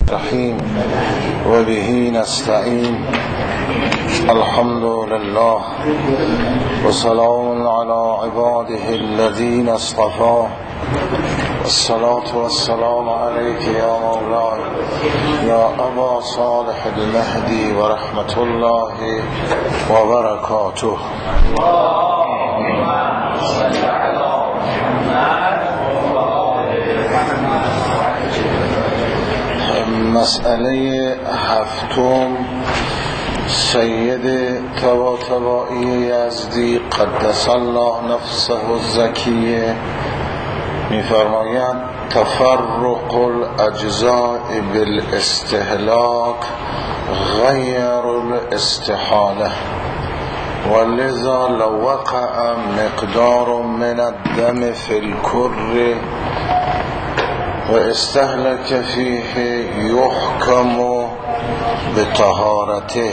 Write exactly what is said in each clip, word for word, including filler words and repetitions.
الرحيم وبه نستعين. الحمد لله وسلام على عباده الذين اصطفى، والصلاة والسلام عليك يا مولاي يا أبا صالح المهدي ورحمة الله وبركاته. مسئله هفتم، سید طباطبایی یزدی قدس الله نفسه الزکیه می‌فرماید تفرق الاجزاء بالاستهلاک غیر الاستحاله، ولذا لو وقع مقدار من الدم في الكر واستهلك فيه يحكم بطهارته،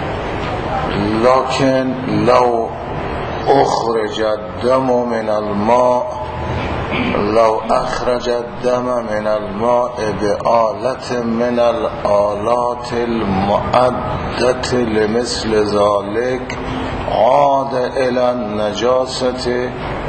لكن لو أخرج الدم من الماء لو أخرج الدم من الماء بآلة من الآلات المعدة لمثل ذلك عاد إلى النجاسة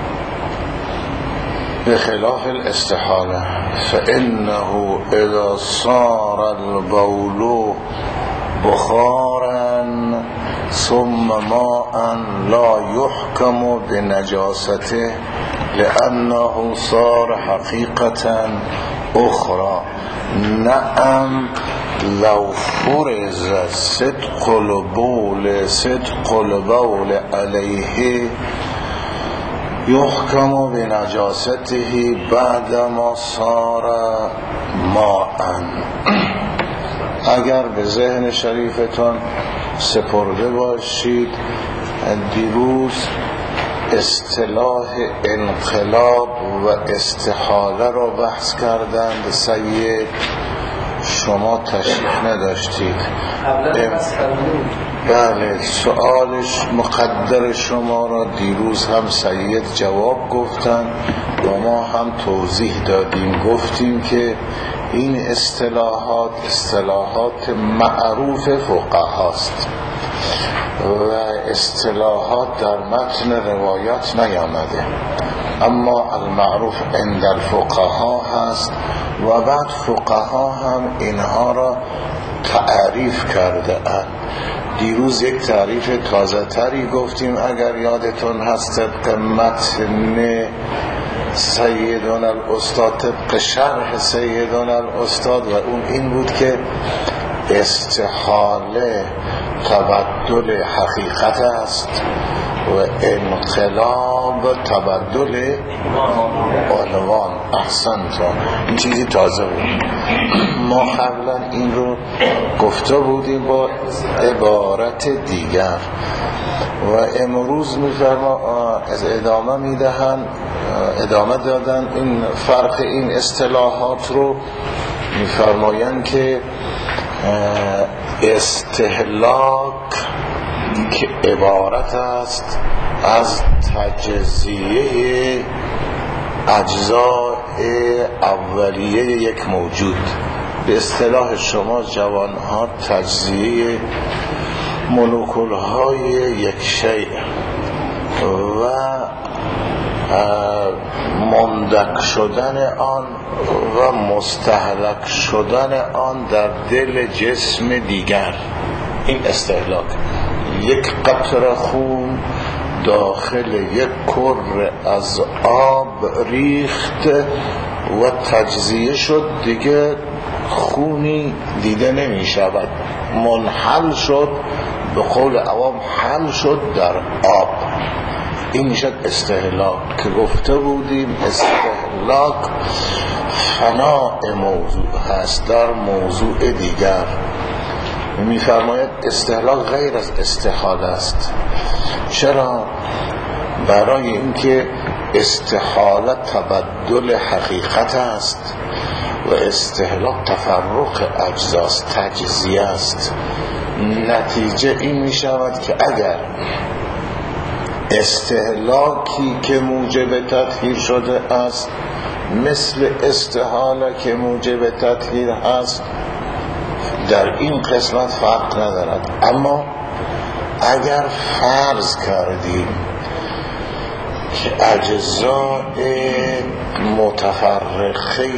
بخلاف الاستحالة، فإنه إذا صار البول بخارا ثم ماء لا يحكم بنجاسته لأنه صار حقيقة أخرى. نعم لو فرز صدق البول صدق البول عليه يحكم بنجاسته بعدما صار ماء. اگر به ذهن شریفتان سپرده باشید، دیروز اصطلاح انقلاب و استحاله را بحث کردند. سید شما تشریف نداشتید. بله، سوالش مقدر شما را دیروز هم سید جواب گفتن و ما هم توضیح دادیم. گفتیم که این اصطلاحات اصطلاحات معروف فقهاست و اصطلاحات در متن روایات نیامده، اما المعروف عند الفقها هست و بعد فقها هم اینها را تعریف کرده اند. دیروز یک تعریف تازه تری گفتیم اگر یادتون هست، طبق متن سیدون الاستاد، طبق شرح سیدون الاستاد، و اون این بود که استحاله تبدل حقیقت است و انقلاب تبدل عنوان. احسنتون، این چیزی تازه بود. ما قبلا این رو گفته بودیم با عبارت دیگر و امروز میفرما از ادامه میدهن ادامه دادن این فرق این اصطلاحات رو. میفرمایند که استهلاک که عبارت است از تجزیه اجزاء اولیه یک موجود. به اصطلاح شما جوانها تجزیه مولکول های یک شیء و مندک شدن آن و مستهلک شدن آن در دل جسم دیگر. این استهلاک. یک قطره خون داخل یک کره از آب ریخت و تجزیه شد، دیگه خونی دیده نمی شود، منحل شد، به قول عوام حل شد در آب. این میشد استهلاک که گفته بودیم استهلاک فناء موضوع هست در موضوع دیگر. میفرماید استهلاک غیر از استحاله است. چرا؟ برای اینکه استحاله تبدل حقیقت است و استهلاک تفرق اجزاست، تجزیه است. نتیجه این میشود که اگر استهلاکی که موجب تطهیر شده است مثل استحاله که موجب تطهیر است در این قسمت فرق ندارد. اما اگر فرض کردیم که اجزاء متفرقه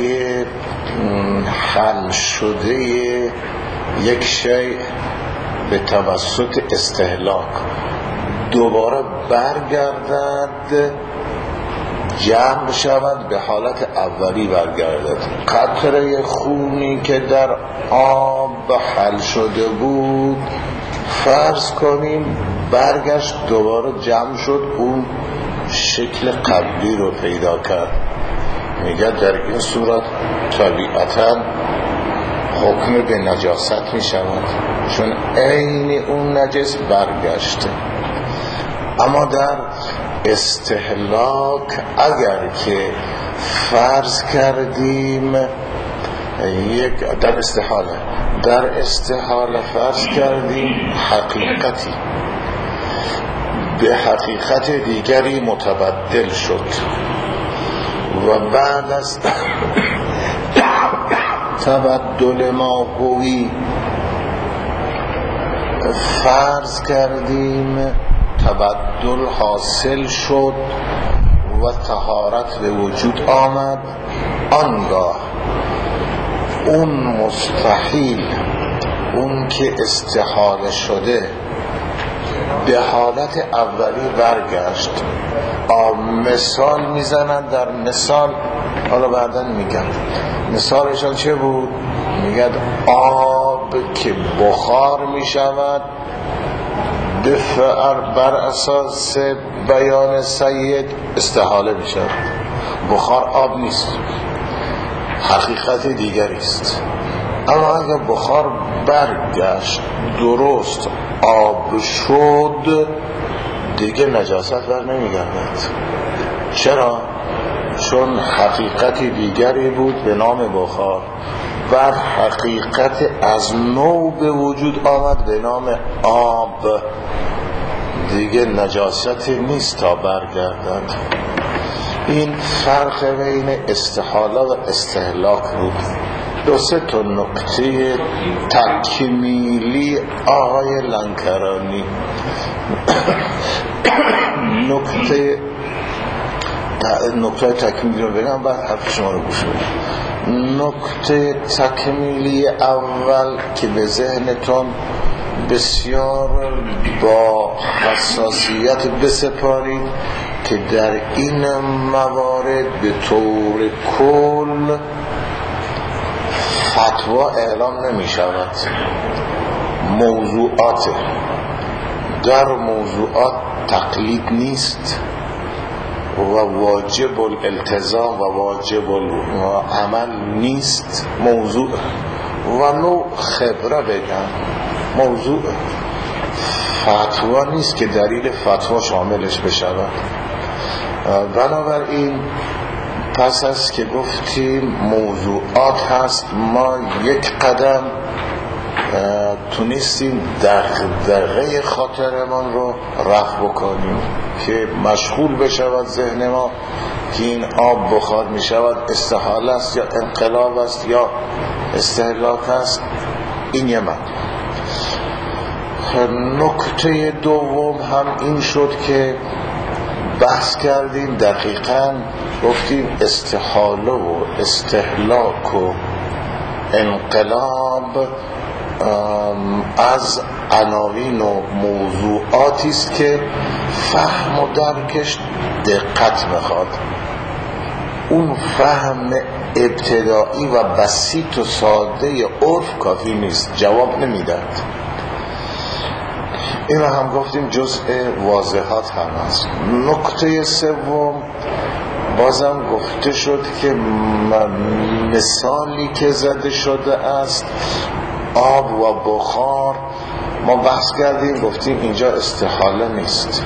حل شده یک شیء به توسط استهلاک دوباره برگردد، جمع شود، به حالت اولی برگردد. قطره خونی که در آب حل شده بود فرض کنیم برگشت دوباره جمع شد، اون شکل قبلی رو پیدا کرد. میگه در این صورت طبیعتاً حکم به نجاست می شود، چون عین اون نجس برگشته. اما در استهلاک اگر که فرض کردیم یک در استحاله در استحاله فرض کردیم حقیقتی به حقیقت دیگری متبدل شد و بعد از تبدل ماهوی فرض کردیم تبدل حاصل شد و طهارت به وجود آمد، آنگاه اون مستحیل، اون که استحاله شده به حالت اولی برگشت. مثال میزنن در مثال، حالا بعداً میگم مثالشان چه بود. میگن آب که بخار میشود بر اساس بیان سید استحاله میشود. بخار آب نیست، حقیقت دیگری است. اما اگر بخار برگشت درست آب شد دیگه نجاست بر نمیگردد. چرا؟ چون حقیقت دیگری بود به نام بخار، بعد حقیقت از نو به وجود آمد به نام آب، دیگه نجاست نیست تا برگردد. این فرق بین استحاله و استهلاک بود. دو سه تا نکته تکمیلی آقای لنکرانی. نکته نکته تکمیلی رو بگم بعد حرف شما رو گوش بدید. نکته تکمیلی اول که به ذهنتون بسیار با حساسیت بسپارید که در این موارد به طور کل فتوا اعلام نمی شود. موضوعات در موضوعات تقلید نیست و واجب الالتزام و واجب العمل نیست. موضوع و نوع خبره بگم موضوع فتوا نیست که دلیل فتوا شاملش بشود. بنابراین پس از که گفتیم موضوعات هست، ما یک قدم تونستیم دغدغه خاطرمان رو رفع بکنیم که مشغول بشود ذهن ما که این آب بخار می شود استحاله است یا انقلاب است یا استهلاک است. این یه مطلب. نکته دوم هم این شد که بحث کردیم دقیقاً گفتیم استحاله و استهلاک و انقلاب از عناوین و موضوعاتی است که فهم و درکش دقت میخواد. اون فهم ابتدایی و بسیط و ساده عرف کافی نیست، جواب نمیداد. این هم گفتیم جزء واضحات هم هست. نکته سوم بازم گفته شد که مثالی که زده شده است آب و بخار، ما بحث کردیم گفتیم اینجا استحاله نیست،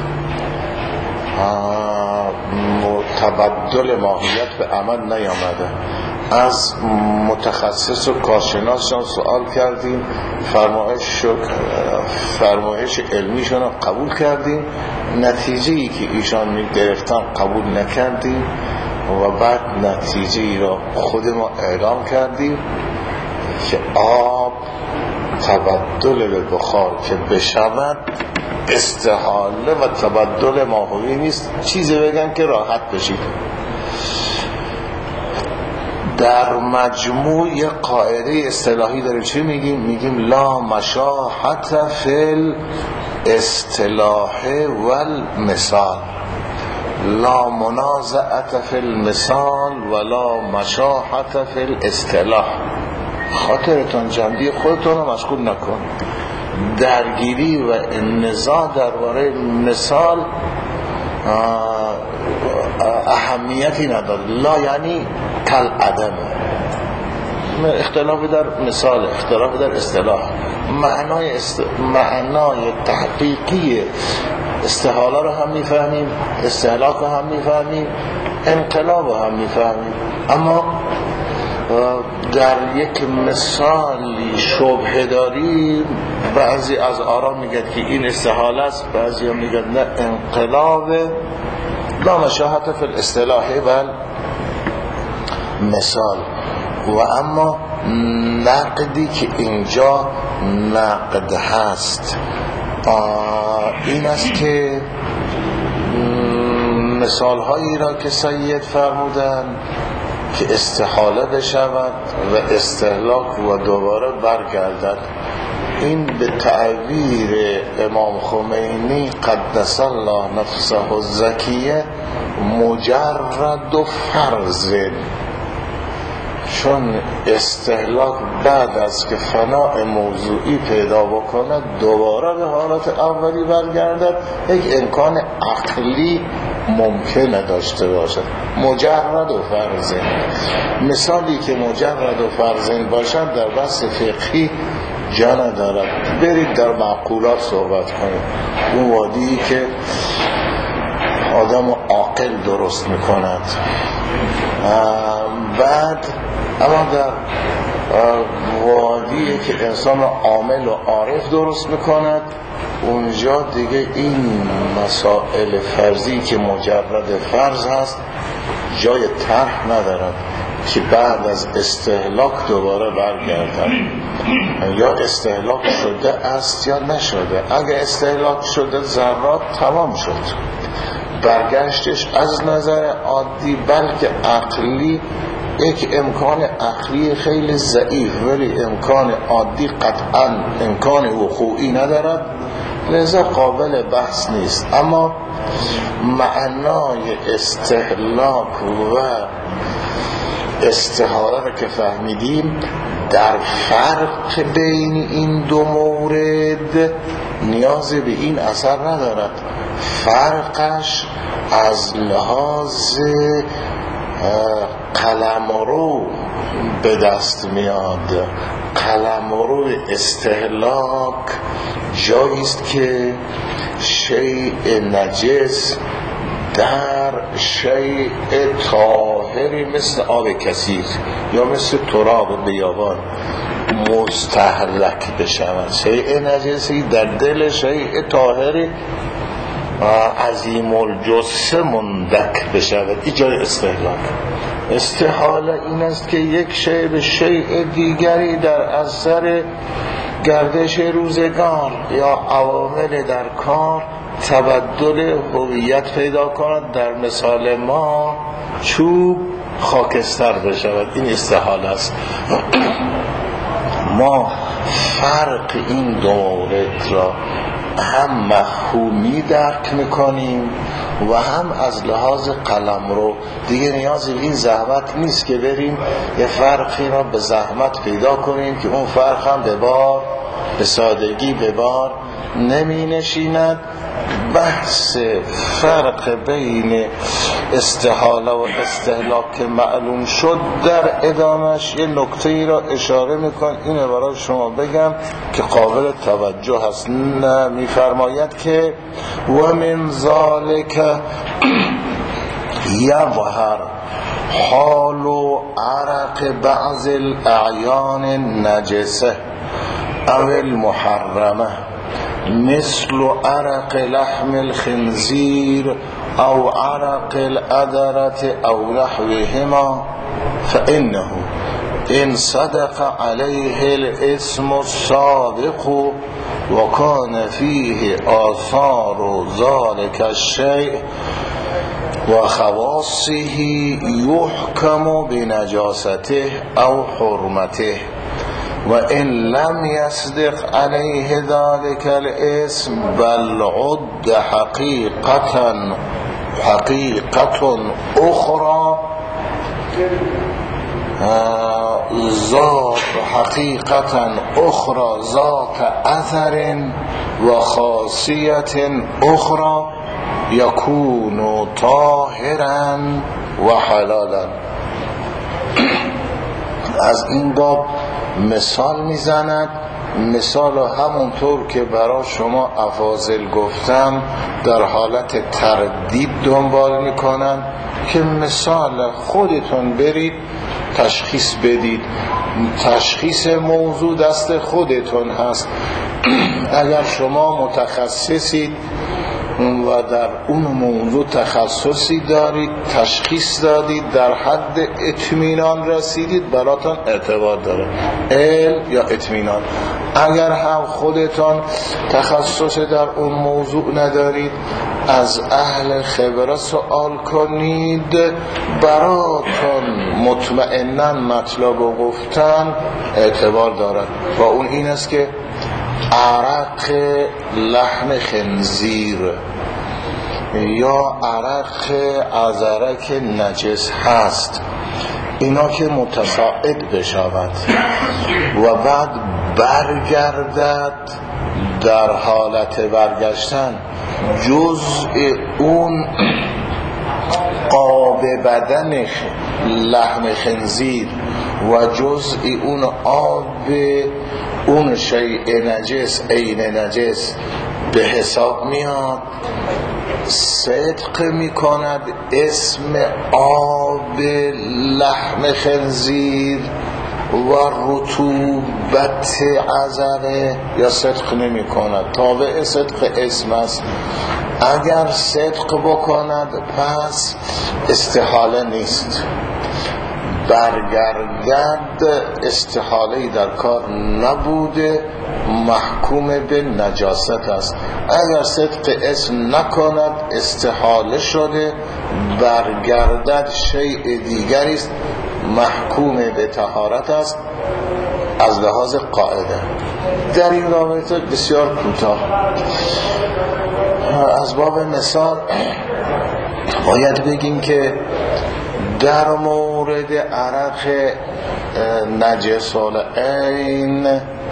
تبدل ماهیت به عمل نیامده. از متخصص و کارشناسشان سوال کردیم، فرمایش فرمایش علمیشون قبول کردیم، نتیجه ای که ایشان می گرفتن قبول نکردیم و بعد نتیجه ای را خود ما اعلام کردیم که آب تبدل به بخار که بشود استحاله و تبدل ماهوی نیست. چیزی بگم که راحت بشید. در مجموع یه قاعده اصطلاحی داریم. چی میگیم؟ میگیم لا مشاحة فی الاصطلاح والمثال، لا منازعة فی المثال ولا مشاحة فی الاصطلاح. خاطرتان جمعی خودتون رو مشغول نکن. درگیری و نزاع درباره مثال اهمیتی نداره. لا یعنی کل عدم، اختلافی در مثال، اختلافی در اصطلاح. معنای است... معنای تحقیقی استحاله رو هم میفهمیم، استهلاک رو هم میفهمیم، انقلاب رو هم میفهمیم. اما در یک مثالی شبهه داریم. بعضی از آرا میگن که این استحاله است، بعضی هم میگن نه انقلاب. لا مشاحة فی الاصطلاح و مثال. و اما نقدی که اینجا نقد هست این است که مثال هایی را که سید فرمودن که استحاله بشود و استهلاک و دوباره برگردد، این به تعبیر امام خمینی قدس الله نفسه الزکیه مجرد و فرض، چون استهلاک بعد از که فناء موضوعی پیدا بکند دوباره به حالت اولی برگردد، یک امکان عقلی ممکنه داشته باشد. مجرد و فرض. مثالی که مجرد و فرض باشد در بحث فقهی جا ندارد. برید در معقولات صحبت کنید. اون وادی که آدم عاقل درست میکند. بعد اما در وادی که انسان عامل و عارف درست میکند، اونجا دیگه این مسائل فرضی که مجرد فرض هست جای طرح ندارد که بعد از استهلاک دوباره برگردن. یا استهلاک شده است یا نشده. اگه استهلاک شده ذرات تمام شد، برگشتش از نظر عادی بلکه عقلی یک امکان عقلی خیلی ضعیف، ولی امکان عادی قطعا امکان وقوعی ندارد، لذا قابل بحث نیست. اما معنای استهلاک و استحاله رو که فهمیدیم، در فرق بین این دو مورد نیازی به این اثر ندارد. فرقش از لحاظ قلمرو به دست میاد. قلمرو استهلاک جاییست که شیء نجس در شیء طاهری مثل آب کثیف یا مثل تراب بیابان مستهلک بشود. شیء نجسی در دل شیء طاهری عظیم الجثه مندک بشود. این جای استهلاک. استحاله این است که یک شیء به شیء دیگری در اثر گردش روزگار یا عوامل در کار تبدل هویت پیدا کند. در مثال ما چوب خاکستر بشود. این استحاله است. ما فرق این دو مورد را هم مفهومی درک میکنیم و هم از لحاظ قلمرو. دیگه نیازی به این زحمت نیست که بریم یه فرقی را به زحمت پیدا کنیم که اون فرق هم به بار به سادگی به بار نمی نشیند. بحث فرق بین استحاله و استهلاک که معلوم شد، در ادامش یه نکته ای را اشاره میکن. اینه برای شما بگم که قابل توجه هست. نه میفرماید که و من ذالک یظهر حال و عرق بعض الاعیان نجسه او المحرمه مثل عرق لحم الخنزير او عرق الادرة او نحوهما، فانه ان صدق علیه الاسم السابق و کان فیه آثار ذلك الشیء و خواصه یحکم بنجاسته او حرمته و ان لم یصدق علیه ذلك الاسم بل عد حقیقتا حقیقت اخرى ذات حقیقتا اخرى ذات اثر و خاصیت اخرى یکون طاهرا و حلالا. از این باب مثال میزند. مثال همونطور که برای شما افاضل گفتم در حالت تردید دنبال میکنن که مثال خودتون برید تشخیص بدید. تشخیص موضوع دست خودتون هست. اگر شما متخصصید و در اون موضوع تخصصی دارید، تشخیص دادید، در حد اطمینان رسیدید، براتون اعتبار داره علم یا اطمینان. اگر هم خودتان تخصص در اون موضوع ندارید، از اهل خبره سوال کنید، براتون مطمئناً مطلب و گفتن اعتبار دارد. و اون این است که عرق لحم خنزیر یا عرق عذرک نجس هست، اینا که متصاعد بشود و بعد برگردد، در حالت برگشتن جزء اون قاب بدن لحم خنزیر و جزء اون آب اون شیء نجس عین نجس به حساب میاد، صدق میکند اسم آب لحم خنزیر و رطوبت عذره، یا صدق نمی کند؟ تابع صدق اسم است. اگر صدق بکند پس استحاله نیست، برگردد استحاله‌ای در کار نبوده، محکوم به نجاست است. اگر صدق اسم نکند استحاله شده، برگردد شیء دیگری است، محکوم به طهارت است از لحاظ قاعده. در این رابطه بسیار کوتاه از باب مثال باید بگیم که در مورد عرق نجس العین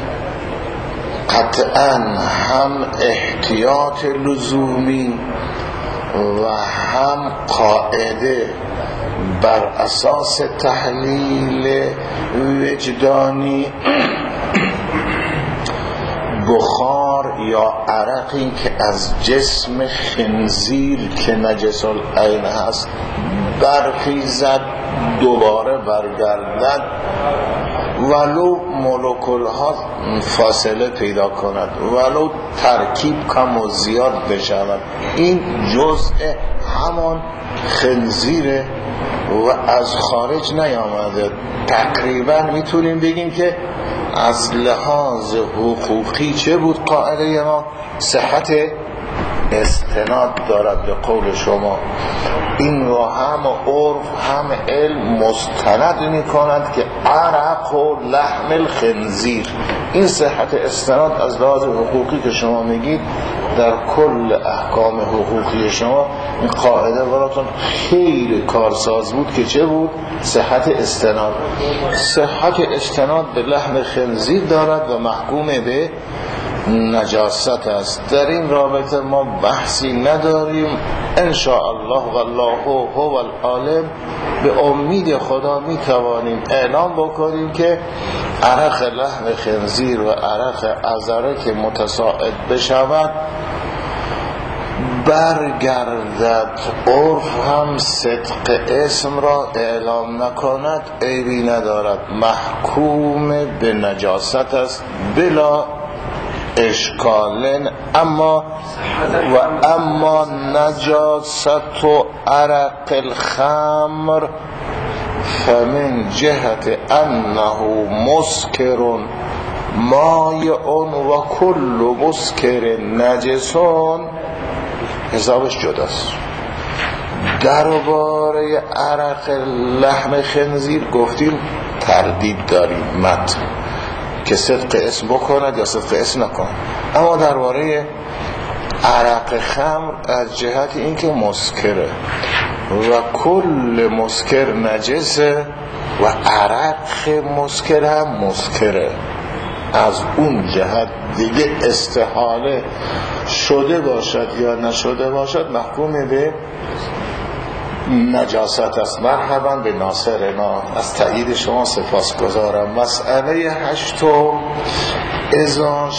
قطعا هم احتیاط لزومی و هم قاعده بر اساس تحلیل وجدانی بخار یا عرقی که از جسم خنزیر که نجس العین هست برخیزد، دوباره برگردد، ولو مولکول ها فاصله پیدا کند، ولو ترکیب کم و زیاد بشود، این جزء همان خنزیره و از خارج نیامده. تقریبا میتونیم بگیم که از لحاظ حقوقی چه بود قاعده ما؟ صحت استناد دارد به قول شما. این رو هم عرف هم علم مستند می کند که عرق و لحم الخنزیر، این صحت استناد از لحاظ حقوقی که شما میگید در کل احکام حقوقی شما این قاعده براتون خیلی کارساز بود که چه بود؟ صحت استناد. صحت استناد به لحم خنزیر دارد و محکوم به نجاست است. در این رابطه ما بحثی نداریم ان شاء الله والله هو العالم. به امید خدا می توانیم اعلام بکنیم که عرق لحم خنزیر و عرق عذره که متصاعد بشود برگردد، عرف هم صدق اسم را اعلام نکند عیبی ندارد، محکوم به نجاست است بلا اشکالن. اما و اما نجاست و عرق الخمر فمن جهت انه مسکر مایعون و کل مسکر نجسون حسابش جداست. درباره عرق لحم خنزیر گفتیم تردید داریم متن که صدق اسم بکند یا صدق اسم نکند، اما درباره عرق خمر از جهت اینکه مسکره و کل مسکر نجسه و عرق مسکر هم مسکره، از اون جهت دیگه استحاله شده باشد یا نشده باشد محکوم به نجاست است. مرحبا به ناصرنا، از تایید شما سپاسگزارم. مسئله هشتم اذا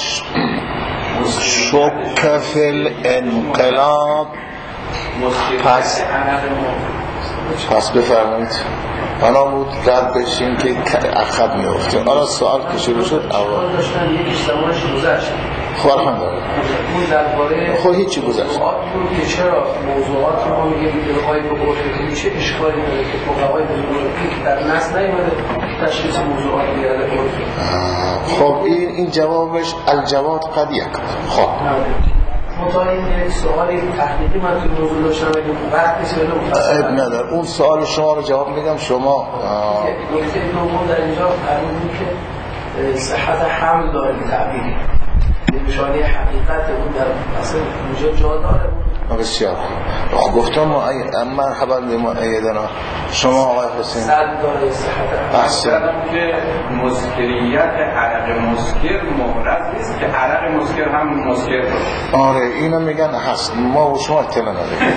شک فی الانقلاب. پس پس بفرمایید حالا بود رد بشیم که عقب میفته. حالا سوال که شروع شد اول داشتن یکیش زمانش گذشت خواهرم داره اون درباره خب هیچی گذشت که چرا موضوعات رو میگیم که بخواهی بگوشت چه اشکالی داره که فقهای بزرگی در نص نیومده تشخیص موضوعات بیاره. خب این این جوابش الجواد قد یک. خب مطمئن این یک سوالی تحقیقی من توی موضوع داشتم اگه وقت کسی بده مفصل اب ندار اون سوال شما رو جواب میدم. شما نکته دوم در اینجا فرمودیم که صحت حمل داره تعبیری نشانه حقیقت اون در اصل اونجا جا داره. بسیار خب گفتم ما مرحبا ما ایدنا شما آقای حسین صد داره صحت احسن که مسکریت عرق مسکر مورد نیست که عرق مسکر هم مسکر باشه. آره اینو میگن هست، ما و شما اطلاع نداریم.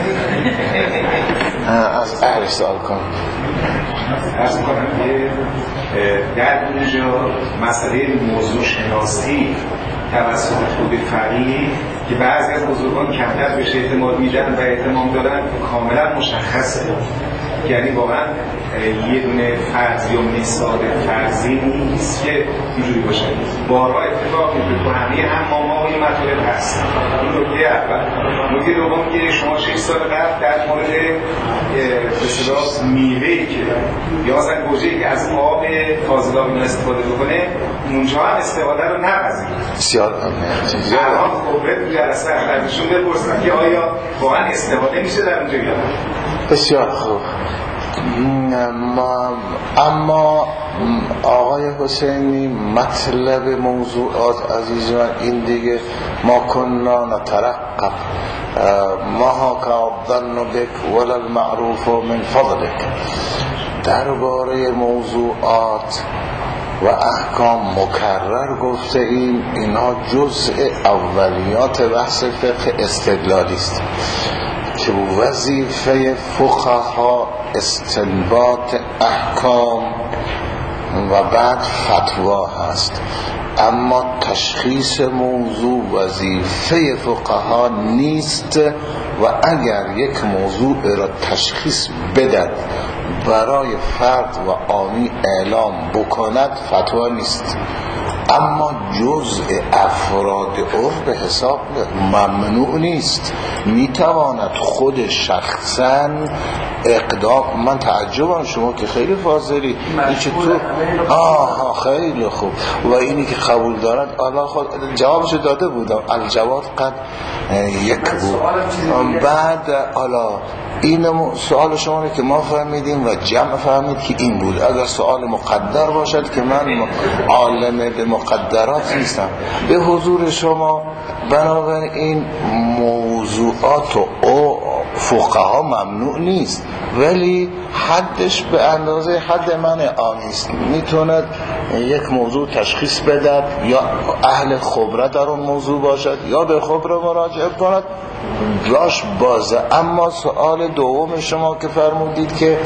از اهلش سوال کن. عرض کنم که در اینجا مسئله موضوع شناسی توسط خود فقیه که بعضی از بزرگان کمتر بهش اعتماد میدن و اعتماد دارن کاملا مشخصه، یعنی واقعا یه دونه فرض یا مثال فرضی نیست که اینجوری باشه. بارها اتفاق میفته تو همه حمام‌های مطالب هست. این نکته اول. نکته دوم که شما شش سال قبل در مورد به اصطلاح میوه‌ای که یا مثلا گوجه‌ای که از آب تازه‌آبی استفاده بکنه اونجا هم استفاده رو نپذیرید. بسیار الان خبرت جلسه ازشون بپرسن که آیا واقعا استفاده میشه در اونجا یا نه. بسیار خوب. اما آقای حسینی مطلب موضوعات عزیزان این دیگه ما کننا نترقب ما ها که ظن بک ولا المعروف من فضلک. درباره موضوعات و احکام مکرر گفته ایم اینا جزء اولیات بحث فقه استدلالی است که وظیفه فقها استنباط احکام و بعد فتوا هست، اما تشخیص موضوع وظیفه فقها نیست و اگر یک موضوع را تشخیص بدهد برای فرد و عامی اعلام بکند فتوا نیست، اما جزء افراد عرف به حساب ممنوع نیست. میتواند خود شخصا اقدام. من تعجبم شما که خیلی فاضلی این چطور آها خیلی خوب و اینی که قبول دارد الله خود جوابشو داده بودم الجواد قد یک بود. بعد حالا این سوال شما که ما فهمیدیم و جمع فهمید که این بود. اگر سوال مقدر باشد که من عالم به مقدرات نیستم به حضور شما، بنابراین موضوعات و فقها ممنوع نیست ولی حدش به اندازه حد من آنیست. میتوند یک موضوع تشخیص بدهد یا اهل خبره در اون موضوع باشد یا به خبره مراجعه کند جاش بازه. اما سوال دوم شما که فرمودید که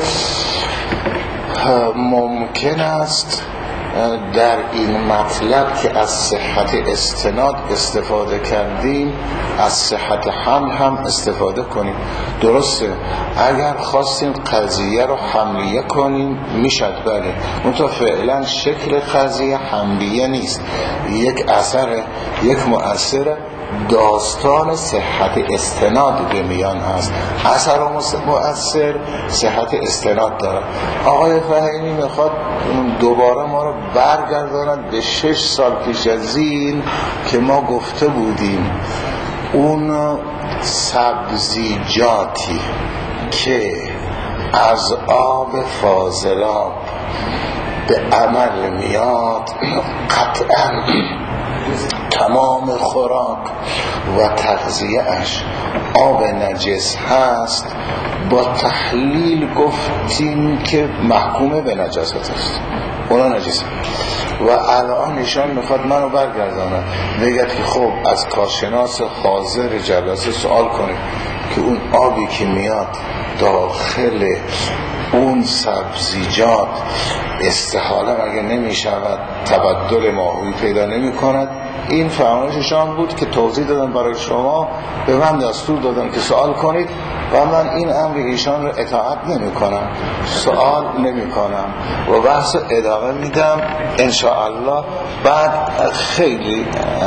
ممکن است در این مطلب که از صحت استناد استفاده کردیم از صحت حمل هم استفاده کنیم. درسته اگر خواستیم قضیه رو حملیه کنیم میشد، بله، منتها فعلا شکل قضیه حملیه نیست، یک اثر یک مؤثر داستان صحت استناد به میان هست. اثر و مؤثر صحت استناد داره. آقای فهیمی میخواد دوباره ما رو برگرداند به شش سال پیش از این که ما گفته بودیم اون سبزیجاتی که از آب فاضلاب به عمل میاد قطعا تمام خوراک و تغذیه اش آب نجس هست. با تحلیل گفتیم که محکومه به نجاست است، اونا نجس. و الان ایشان میخواد منو برگردانه بگه که خب از کارشناس حاضر جلسه سوال کنید که اون آبی که میاد داخل اون سبزیجات استحاله مگه نمی شود تبدل ماهوی پیدا نمی کند؟ این فرمایششان بود که توضیح دادم برای شما، به من دستور دادم که سوال کنید و من این امر ایشان رو اطاعت نمی کنم، سوال نمی کنم و بحث ادامه میدم انشاءالله. بعد خیلی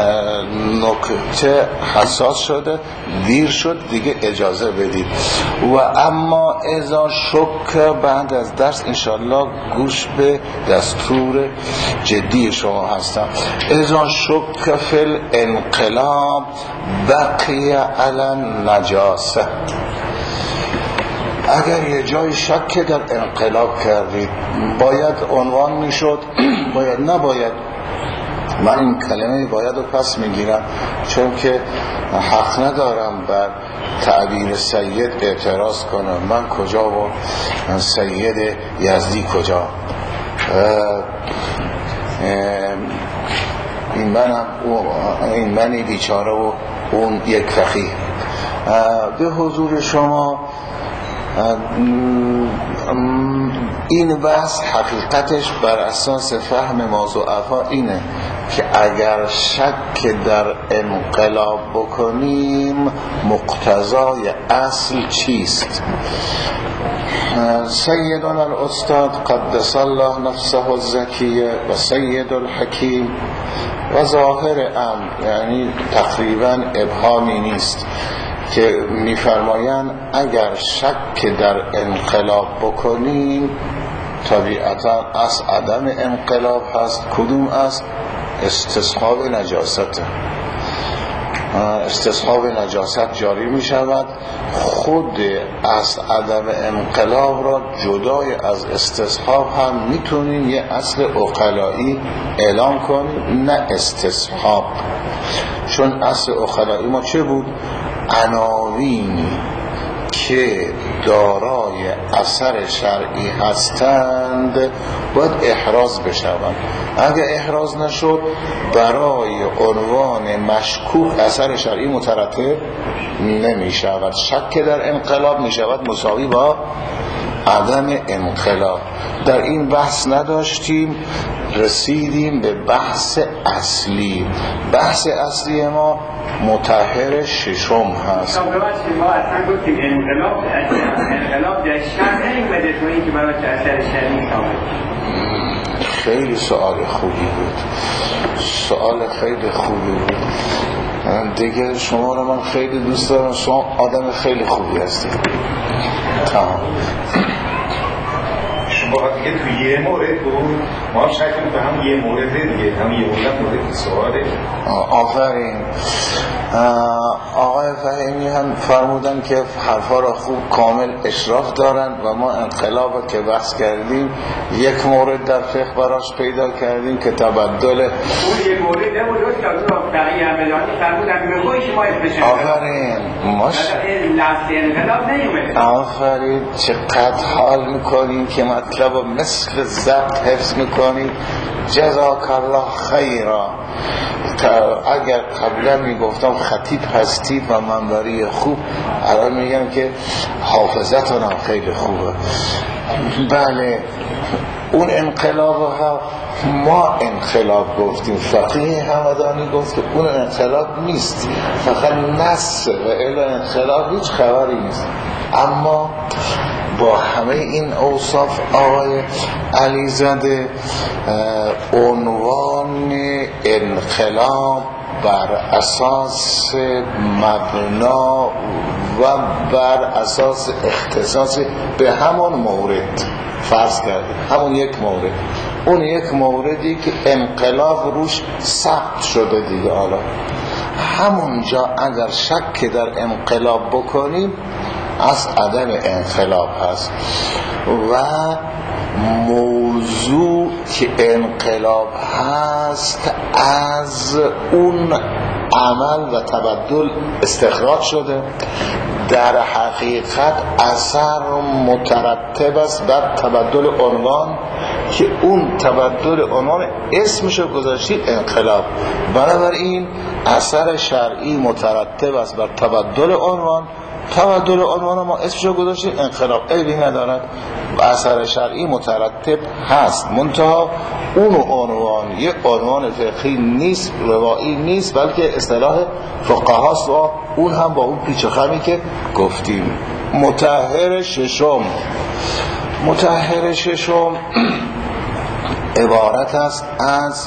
نکته حساس شده، دیر شد دیگه، اجازه بدید. و اما اذا شک بعد از درس انشاءالله گوش به دستور جدی شما هستم. اذا شک فی الانقلاب بقی علی نجاسه. اگر یه جای شک در انقلاب کردید باید عنوان میشد، باید نباید. من این کلمه باید رو پس میگیرم چون که حق ندارم بر تعبیر سید اعتراض کنم. من کجا و سید یزدی کجا؟ این منم این منی بیچاره و اون یک فقیه. به حضور شما این بحث حقیقتش بر اساس فهم ما ضعفا اینه که اگر شک در انقلاب بکنیم مقتضای اصل چیست؟ سیدنا الاستاد قدس الله نفسه الزکیه و سید الحکیم و ظاهر امر، یعنی تقریبا ابهامی نیست که میفرمایند اگر شک در انقلاب بکنیم طبیعتا از عدم انقلاب هست. کدوم است؟ استصحاب نجاست. استصحاب نجاست جاری می شود. خود از عدم انقلاب را جدای از استصحاب هم میتونیم یه اصل عقلایی اعلام کنیم، نه استصحاب. چون اصل عقلایی ما چه بود؟ عناوینی که دارای اثر شرعی هستند باید احراز بشوند. اگر احراز نشد برای عنوان مشکوک اثر شرعی مترتب نمی شود. شک در انقلاب می شود مساوی با عدم انقلاب. در این بحث نداشتیم، رسیدیم به بحث اصلی. بحث اصلی ما مطهر ششم هست. ما اصلا گفتیم انقلاب انقلاب در شرع نیومده تو این که برای اثر شرعی ثابت. خیلی سوال خوبی بود، سوال خیلی خوبی بود دیگه. شما رو من خیلی دوست دارم، شما آدم خیلی خوبی هستید. تمام. شما دیگه توی یه مورد بود ما شکل به هم یه مورد دیگه، هم یه مورد مورد سواله. آفرین. آقای فهیمی هم فرمودن که حرفا را خوب کامل اشراف دارن و ما انقلاب که بحث کردیم یک مورد در فقه براش پیدا کردیم که تبدل اون یک مورد نبود که از اون بقیه عملانی فرمودن میگوی شما اسمش آفرین ماش لفظ انقلاب نیومده. آفرین چقدر حال میکنیم که مطلب مثل ضبط حفظ میکنیم. جزاک الله خیرا. اگر قبلا میگفتم خطیب هستی و منبری خوب، الان میگم که حافظتون هم خیلی خوبه. بله اون انقلاب ها ما انقلاب گفتیم، فقیه همدانی گفت که اون انقلاب نیست، فقط نص و الا انقلاب هیچ خبری نیست. اما با همه این اوصاف آقای علیزاده عنوان انقلاب بر اساس مبنا و بر اساس اختصاص به همون مورد فرض کردیم، همون یک مورد، اون یک موردی که انقلاب روش ثبت شده دیگه. حالا همونجا اگر شک در انقلاب بکنیم از عدم انقلاب هست و موضوع که انقلاب هست از اون عمل و تبدل استخراج شده، در حقیقت اثر مترتب است بر تبدل عنوان که اون تبدل عنوان اسمشو گذاشتی انقلاب. بنابراین اثر شرعی مترتب است بر تبدل عنوان، تبدل عنوان ما اسمشو گذاشتیم انقلاب، عیبی ندارد و اثر شرعی مترتب هست، منتها اون عنوان یک عنوان فقهی نیست، روایی نیست، بلکه اصطلاح فقهاست و اون هم با اون پیچ و خمی که گفتیم. مطهر ششم، مطهر ششم عبارت است از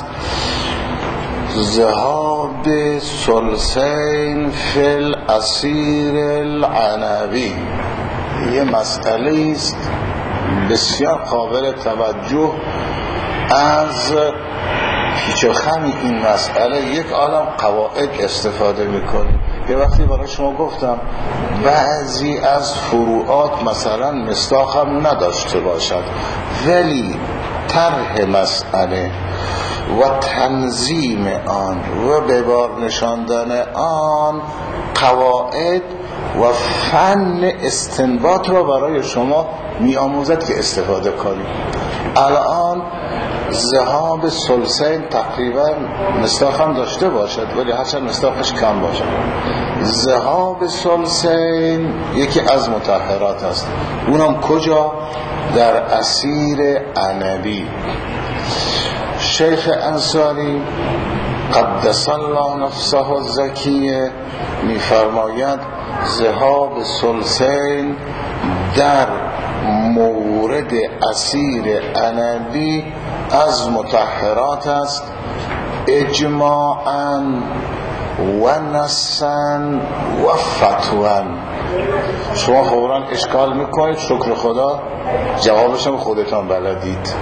ذهاب ثلثین فی الاسیر العنبی. یه مسئله است بسیار قابل توجه. از پیچ و خم این مسئله یک عالم قواعد استفاده میکنیم. یه وقتی برای شما گفتم بعضی از فروعات مثلا مصداق هم نداشته باشد، ولی طرح مسئله و تنظیم آن و به بار نشاندن آن قواعد و فن استنباط را برای شما می آموزد که استفاده کنید. الان ذهاب ثلثین تقریبا مصداق هم داشته باشد، ولی هرچند مصداقش کم باشد. ذهاب ثلثین یکی از مطهرات است، اونم کجا؟ در اسیر عنبی. شیخ انصاری قدس الله نفسه الزکیه می فرماید ذهاب ثلثین در مورد اسیر عنبی از مطهرات است، اجماعاً و نصاً و فتواً. شما فوراً اشکال میکنید، شکر خدا جوابشم خودتان بلدید.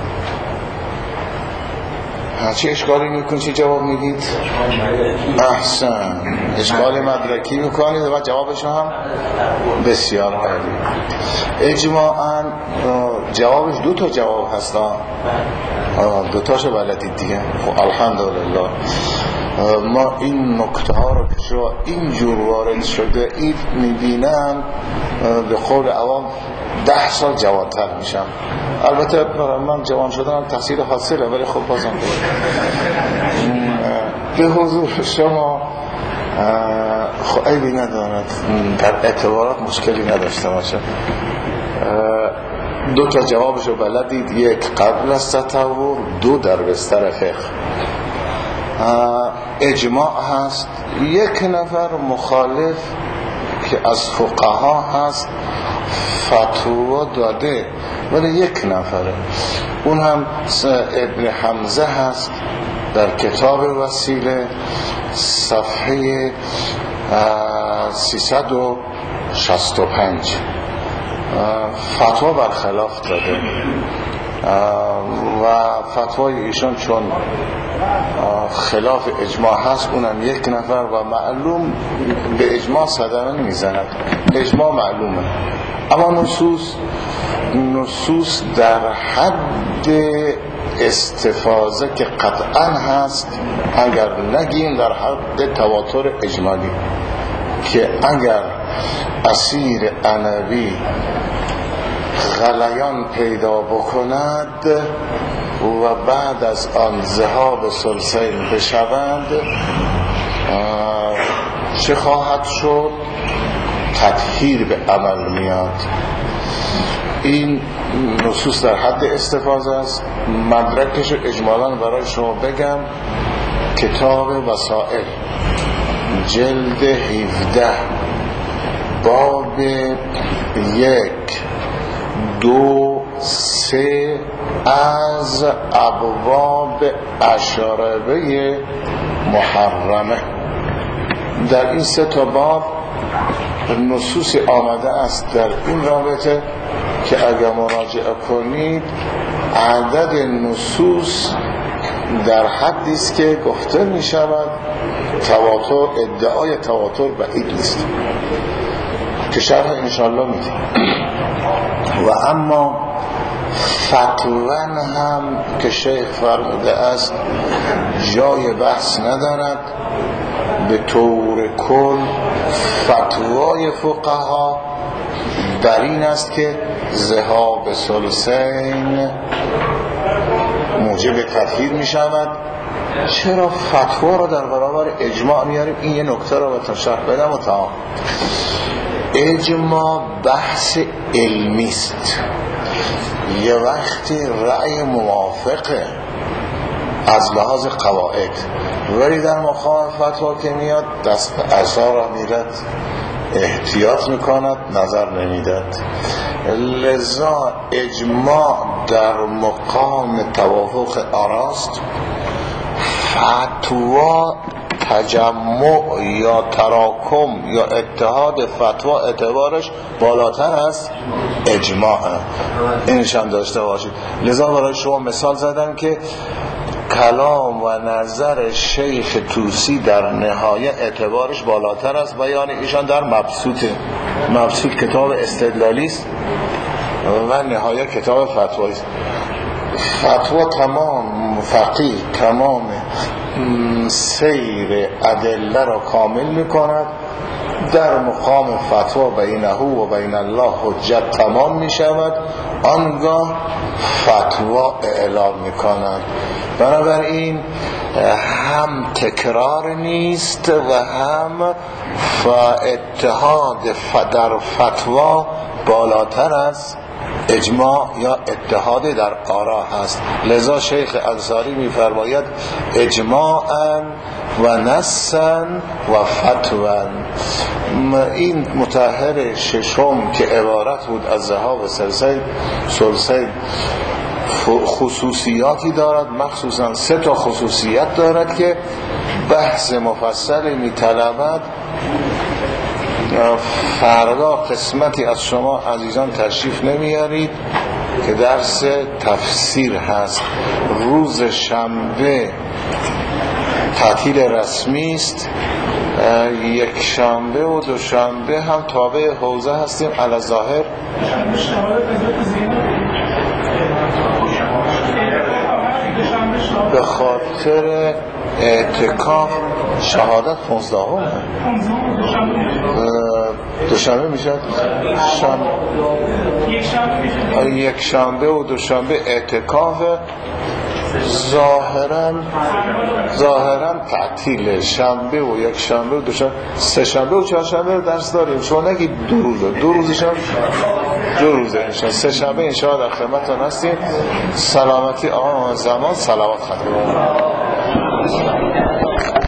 چه اشکالی میکنید؟ چه جواب میدید؟ احسن، اشکال مدرکی میکنید و جوابش هم بسیار عالی. اجماعاً جوابش دو تا جواب هستا، دو تاشو بلدید دیگه. خب الحمدلله. ما این نکته ها رو که شما اینجور وارد شده اید میبینم، به قول عوام ده سال جوانتر میشم. البته من جوان شدنم تحصیل حاصله، ولی خب بازم به حضور شما خب عیبی ندارد، در اعتبارات مشکلی نداشته باشه. دو تا جوابشو بلدید، یک قبل از تطور، دو در بستر فقه. اجماع هست، یک نفر مخالف که از فقها هست فتوا داده، ولی یک نفره، اون هم ابن حمزه هست در کتاب وسیله صفحه سیصد و شصت و پنج فتوا برخلاف داده و فتوای ایشان چون خلاف اجماع هست، اونم یک نفر و معلوم به اجماع صدمه نمیزند، اجماع معلومه. اما نصوص نصوص در حد استفاضه که قطعا هست، اگر نگیم در حد تواتر اجمالی، که اگر اسیر عنبی غلیان پیدا بکند و بعد از آن ذهاب ثلثین بشوند، چه خواهد شد؟ تطهیر به عمل میاد. این نصوص در حد استفاضه است. مدرکش اجمالاً برای شما بگم، کتاب وسائل جلد هفده باب یک دو سه از ابواب اشربه محرمه در این سه تا باب نصوص آمده است در این رابطه که اگر مراجعه کنید عدد نصوص در حدی است که گفته می شود تواتر، ادعای تواتر بعید نیست که شرح انشاءالله میدیم. و اما فتوان هم که شیخ فرموده است جای بحث ندارد. به طور کل فتوای فقها در این است که ذهاب ثلثین موجب تطهیر می شود. چرا فتوا را در برابر اجماع میاریم؟ این یه نکته را به تشرح بدم و تمام. اجماع بحث علمی است، یه وقتی رأی موافقه از لحاظ قواعد، ولی در مقام فتوا که میاد دست به عصا را میرد، احتیاط میکند، نظر نمیداد. لذا اجماع در مقام توافق آراست. فتوا تجمع یا تراکم یا اتحاد فتوا اعتبارش بالاتر است اجماع، اینشان داشته باشید. لذا برای شما مثال زدم که کلام و نظر شیخ طوسی در نهایه اعتبارش بالاتر است بیان ایشان در مبسوط. مبسوط کتاب استدلالی است و نهایه کتاب فتوایی است. فتوا تمام فقیه تمام سیر ادله را کامل میکند. در مقام فتوا بینه و بین الله حجت تمام می شود، آنگاه فتوا اعلام می کند. بنابراین هم تکرار نیست و هم اتحاد در فتوا بالاتر از اجماع یا اتحاد در آرا هست. لذا شیخ انصاری می فرماید اجماعاً و نصاً و فتواً. این مطهر ششم که عبارت بود از ذهاب ثلثین خصوصیاتی دارد، مخصوصاً سه تا خصوصیت دارد که بحث مفصل می طلبد. فردا قسمتی از شما عزیزان تشریف نمیارید که درس تفسیر هست. روز شنبه تعطیل رسمی است، یک شنبه و دو شنبه هم تابع حوزه هستیم علی ظاهر. به خاطر اعتکاف شهادت پونزدهم دوشنبه میشد، یک شنبه و دوشنبه اعتکاف، ظاهرا ظاهرا تعطیل. شنبه و یک شنبه و دوشنبه، سه شنبه و چهار شنبه درس داریم. شما نگید دو روزه، دو روزش هم دو روزه انشاءالله. سه شنبه انشاءالله در خدمتتون هستیم. سلامتی آن زمان، صلوات خدمت.